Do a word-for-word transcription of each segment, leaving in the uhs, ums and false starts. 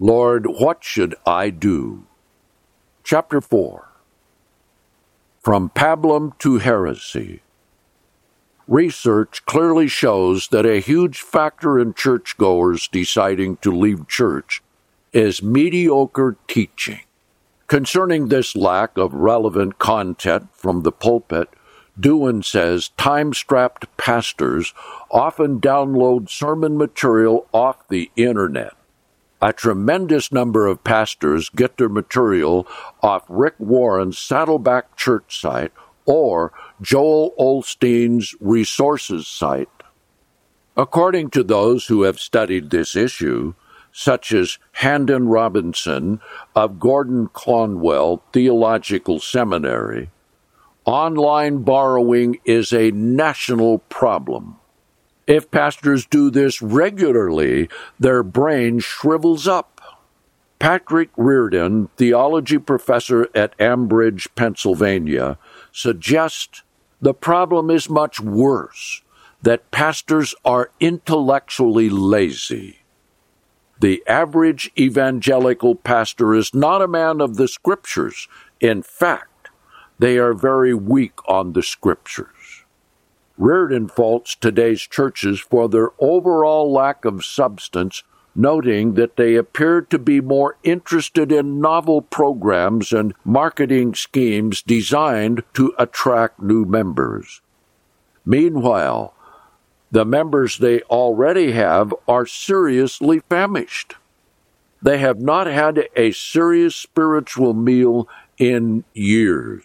Lord, what should I do? Chapter four. From Pablum to Heresy. Research clearly shows that a huge factor in churchgoers deciding to leave church is mediocre teaching. Concerning this lack of relevant content from the pulpit, Dewan says time-strapped pastors often download sermon material off the internet. A tremendous number of pastors get their material off Rick Warren's Saddleback Church site or Joel Osteen's Resources site. According to those who have studied this issue, such as Handon Robinson of Gordon Conwell Theological Seminary, online borrowing is a national problem. If pastors do this regularly, their brain shrivels up. Patrick Reardon, theology professor at Ambridge, Pennsylvania, suggests the problem is much worse, that pastors are intellectually lazy. The average evangelical pastor is not a man of the Scriptures. In fact, they are very weak on the Scriptures. Reardon faults today's churches for their overall lack of substance, noting that they appear to be more interested in novel programs and marketing schemes designed to attract new members. Meanwhile, the members they already have are seriously famished. They have not had a serious spiritual meal in years.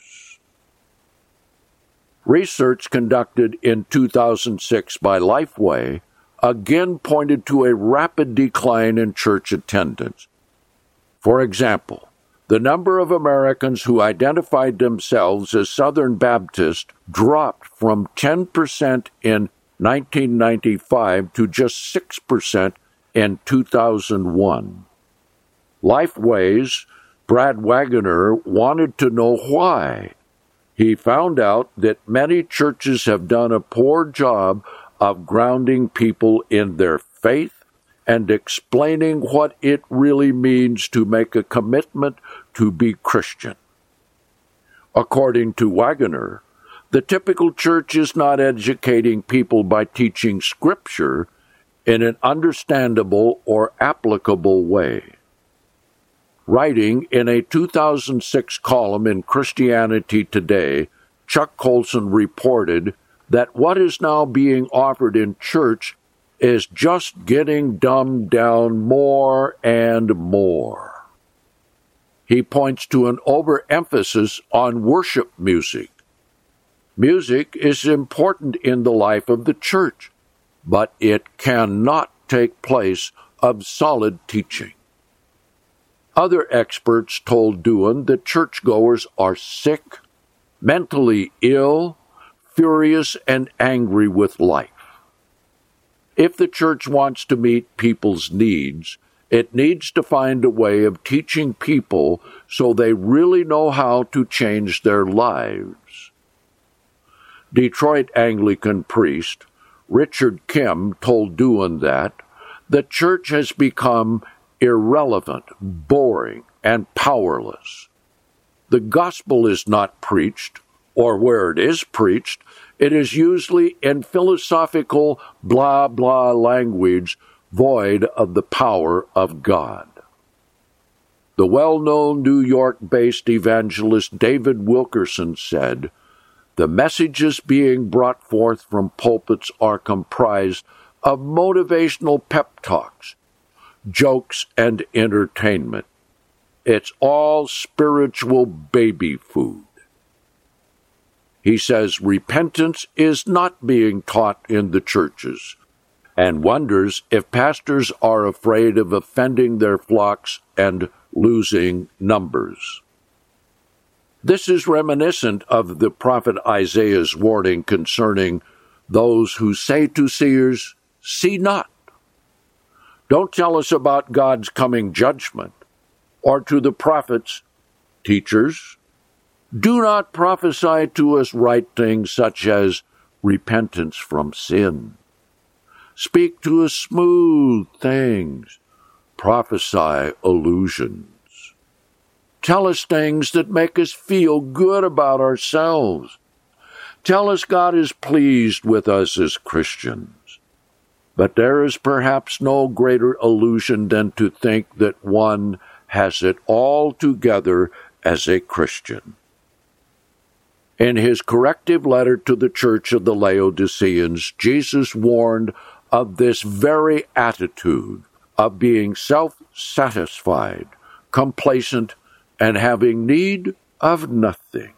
Research conducted in two thousand six by Lifeway again pointed to a rapid decline in church attendance. For example, the number of Americans who identified themselves as Southern Baptist dropped from ten percent in nineteen ninety-five to just six percent in two thousand one. Lifeway's Brad Wagoner wanted to know why. He found out that many churches have done a poor job of grounding people in their faith and explaining what it really means to make a commitment to be Christian. According to Wagoner, the typical church is not educating people by teaching Scripture in an understandable or applicable way. Writing in a two thousand six column in Christianity Today, Chuck Colson reported that what is now being offered in church is just getting dumbed down more and more. He points to an overemphasis on worship music. Music is important in the life of the church, but it cannot take place of solid teaching. Other experts told Dewan that churchgoers are sick, mentally ill, furious, and angry with life. If the church wants to meet people's needs, it needs to find a way of teaching people so they really know how to change their lives. Detroit Anglican priest Richard Kim told Dewan that the church has become irrelevant, boring, and powerless. The gospel is not preached, or where it is preached, it is usually in philosophical blah-blah language void of the power of God. The well-known New York-based evangelist David Wilkerson said, "The messages being brought forth from pulpits are comprised of motivational pep talks, jokes, and entertainment. It's all spiritual baby food." He says repentance is not being taught in the churches, and wonders if pastors are afraid of offending their flocks and losing numbers. This is reminiscent of the prophet Isaiah's warning concerning those who say to seers, "See not." Don't tell us about God's coming judgment, or to the prophets, "Teachers, do not prophesy to us right things such as repentance from sin. Speak to us smooth things, prophesy illusions. Tell us things that make us feel good about ourselves. Tell us God is pleased with us as Christians. But there is perhaps no greater illusion than to think that one has it all together as a Christian. In his corrective letter to the church of the Laodiceans, Jesus warned of this very attitude of being self-satisfied, complacent, and having need of nothing.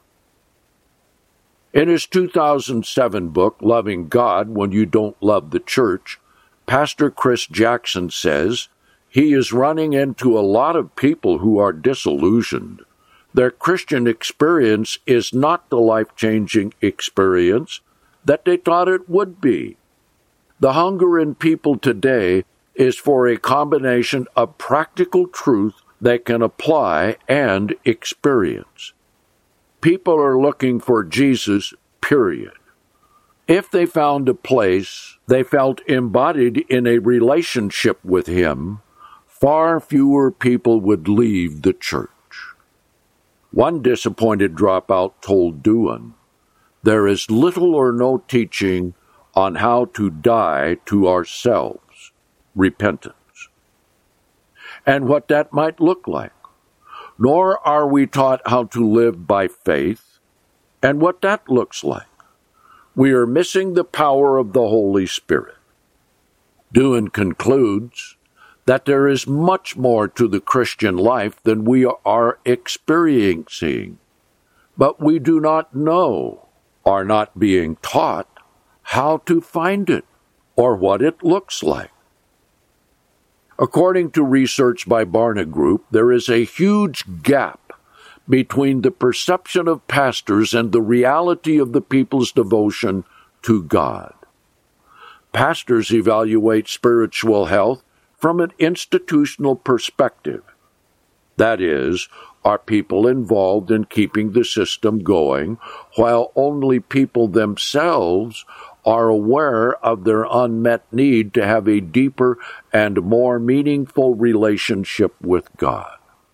In his two thousand seven book, Loving God When You Don't Love the Church, Pastor Chris Jackson says he is running into a lot of people who are disillusioned. Their Christian experience is not the life-changing experience that they thought it would be. The hunger in people today is for a combination of practical truth they can apply and experience. People are looking for Jesus, period. If they found a place they felt embodied in a relationship with him, far fewer people would leave the church. One disappointed dropout told Dewan, "There is little or no teaching on how to die to ourselves, repentance, and what that might look like. Nor are we taught how to live by faith and what that looks like. We are missing the power of the Holy Spirit." Dewan concludes that there is much more to the Christian life than we are experiencing, but we do not know, are not being taught, how to find it or what it looks like. According to research by Barna Group, there is a huge gap between the perception of pastors and the reality of the people's devotion to God. Pastors evaluate spiritual health from an institutional perspective. That is, are people involved in keeping the system going, while only people themselves are aware of their unmet need to have a deeper and more meaningful relationship with God.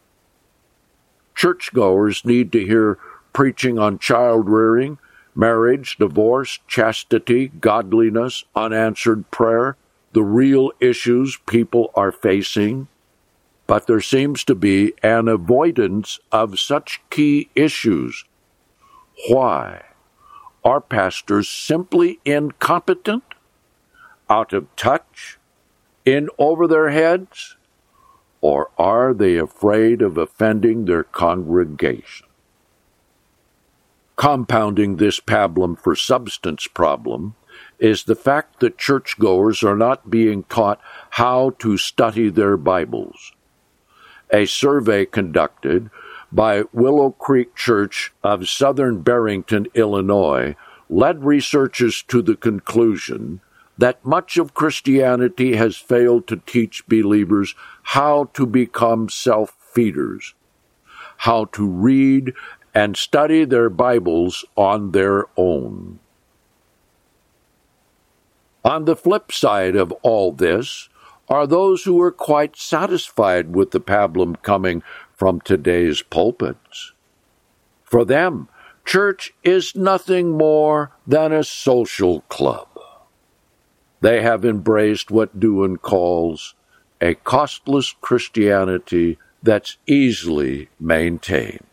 Churchgoers need to hear preaching on child rearing, marriage, divorce, chastity, godliness, unanswered prayer, the real issues people are facing, but there seems to be an avoidance of such key issues. Why? Are pastors simply incompetent, out of touch, in over their heads, or are they afraid of offending their congregation? Compounding this pablum for substance problem is the fact that churchgoers are not being taught how to study their Bibles. A survey conducted by Willow Creek Church of Southern Barrington, Illinois, led researchers to the conclusion that much of Christianity has failed to teach believers how to become self-feeders, how to read and study their Bibles on their own. On the flip side of all this are those who are quite satisfied with the pablum coming from today's pulpits. For them, church is nothing more than a social club. They have embraced what Dewan calls a costless Christianity that's easily maintained.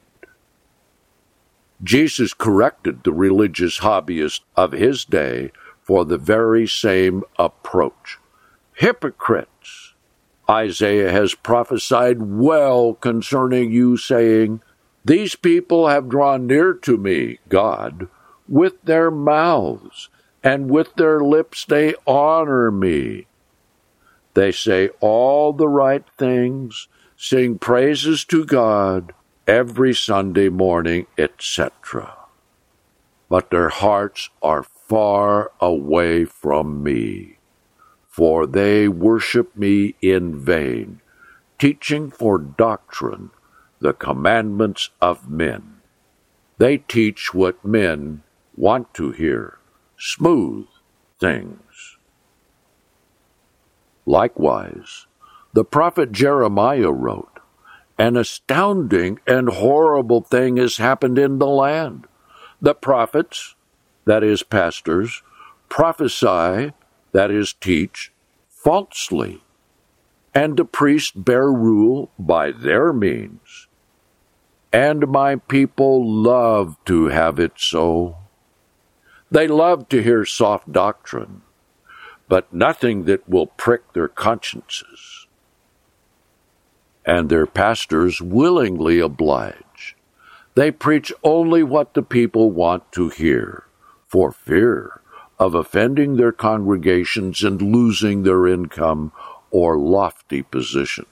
Jesus corrected the religious hobbyists of his day for the very same approach. Hypocrites! Isaiah has prophesied well concerning you, saying, "These people have drawn near to me, God, with their mouths, and with their lips they honor me. They say all the right things, sing praises to God every Sunday morning, et cetera. But their hearts are far away from me, for they worship me in vain, teaching for doctrine the commandments of men. They teach what men want to hear, smooth things." Likewise, The prophet Jeremiah wrote, "An astounding and horrible thing has happened in the land. The prophets," that is, pastors, "prophesy," that is, teach, falsely, and the priests bear rule by their means. And my people love to have it so. They love to hear soft doctrine, but nothing that will prick their consciences. And their pastors willingly oblige. They preach only what the people want to hear, for fear of offending their congregations and losing their income or lofty positions.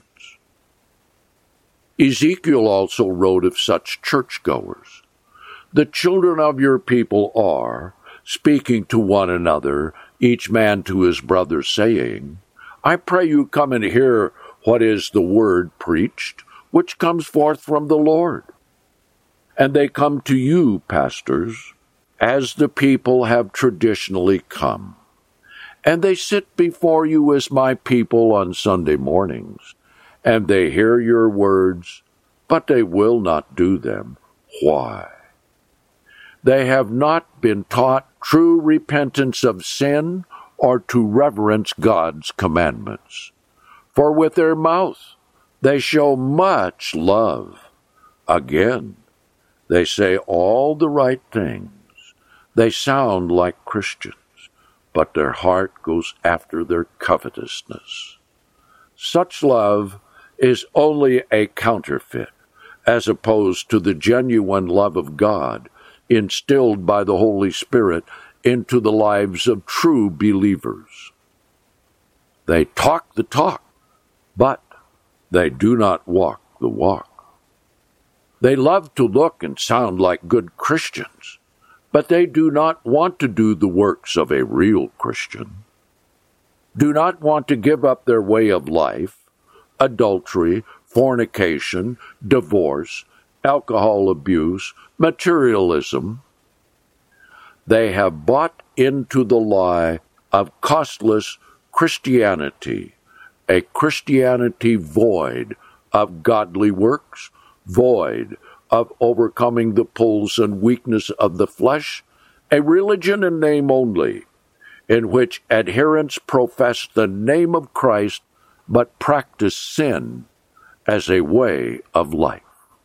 Ezekiel also wrote of such churchgoers, "The children of your people are, speaking to one another, each man to his brother, saying, I pray you come and hear what is the word preached, which comes forth from the Lord. And they come to you, pastors, as the people have traditionally come. And they sit before you as my people on Sunday mornings, and they hear your words, but they will not do them. Why? They have not been taught true repentance of sin or to reverence God's commandments. For with their mouth they show much love. Again, they say all the right things. They sound like Christians, but their heart goes after their covetousness. Such love is only a counterfeit, as opposed to the genuine love of God instilled by the Holy Spirit into the lives of true believers. They talk the talk, but they do not walk the walk. They love to look and sound like good Christians, but they do not want to do the works of a real Christian. Do not want to give up their way of life, adultery, fornication, divorce, alcohol abuse, materialism. They have bought into the lie of costless Christianity, a Christianity void of godly works, void of overcoming the pulls and weakness of the flesh, a religion in name only, in which adherents profess the name of Christ but practice sin as a way of life.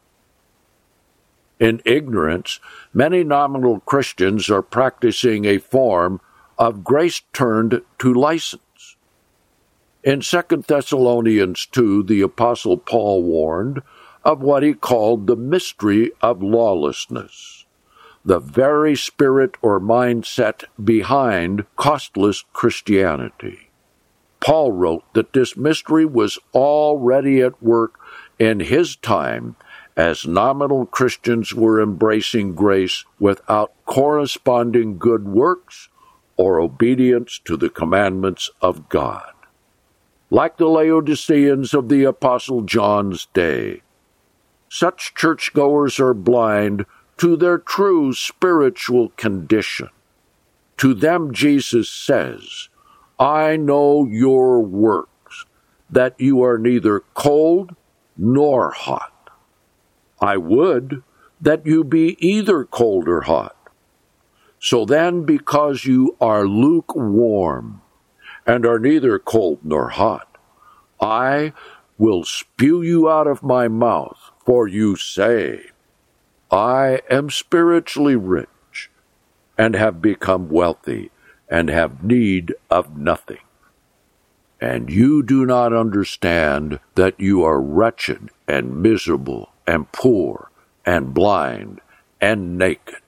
In ignorance, many nominal Christians are practicing a form of grace turned to license. In Second Thessalonians two, the Apostle Paul warned of what he called the mystery of lawlessness, the very spirit or mindset behind costless Christianity. Paul wrote that this mystery was already at work in his time, as nominal Christians were embracing grace without corresponding good works or obedience to the commandments of God. Like the Laodiceans of the Apostle John's day, such churchgoers are blind to their true spiritual condition. To them Jesus says, I know your works, that you are neither cold nor hot. I would that you be either cold or hot. So then, because you are lukewarm, and are neither cold nor hot, I will spew you out of my mouth, for you say, I am spiritually rich, and have become wealthy, and have need of nothing. And you do not understand that you are wretched, and miserable, and poor, and blind, and naked.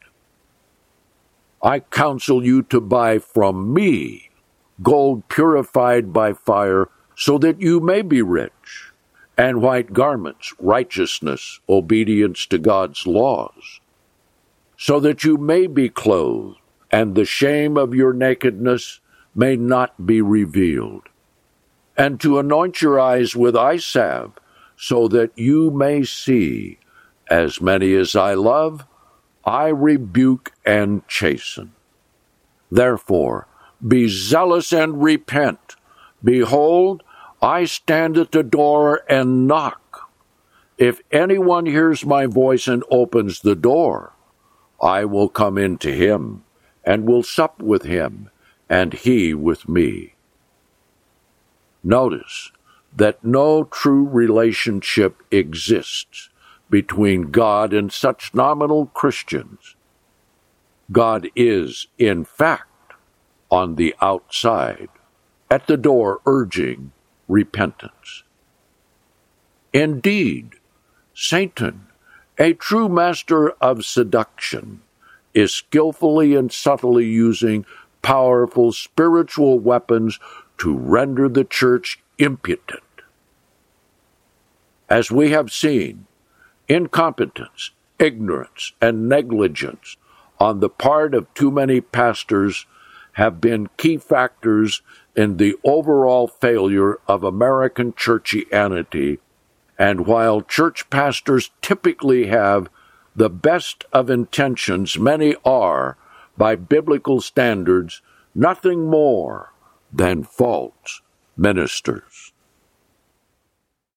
I counsel you to buy from me gold purified by fire, so that you may be rich, and white garments, righteousness, obedience to God's laws, so that you may be clothed, and the shame of your nakedness may not be revealed, and to anoint your eyes with eye salve, so that you may see. As many as I love, I rebuke and chasten. Therefore, be zealous and repent. Behold, I stand at the door and knock. If anyone hears my voice and opens the door, I will come in to him, and will sup with him, and he with me." Notice that no true relationship exists between God and such nominal Christians. God is, in fact, on the outside, at the door urging repentance. Indeed, Satan, a true master of seduction, is skillfully and subtly using powerful spiritual weapons to render the church impotent. As we have seen, incompetence, ignorance, and negligence on the part of too many pastors have been key factors in the overall failure of American churchianity, and while church pastors typically have the best of intentions, many are, by biblical standards, nothing more than false ministers.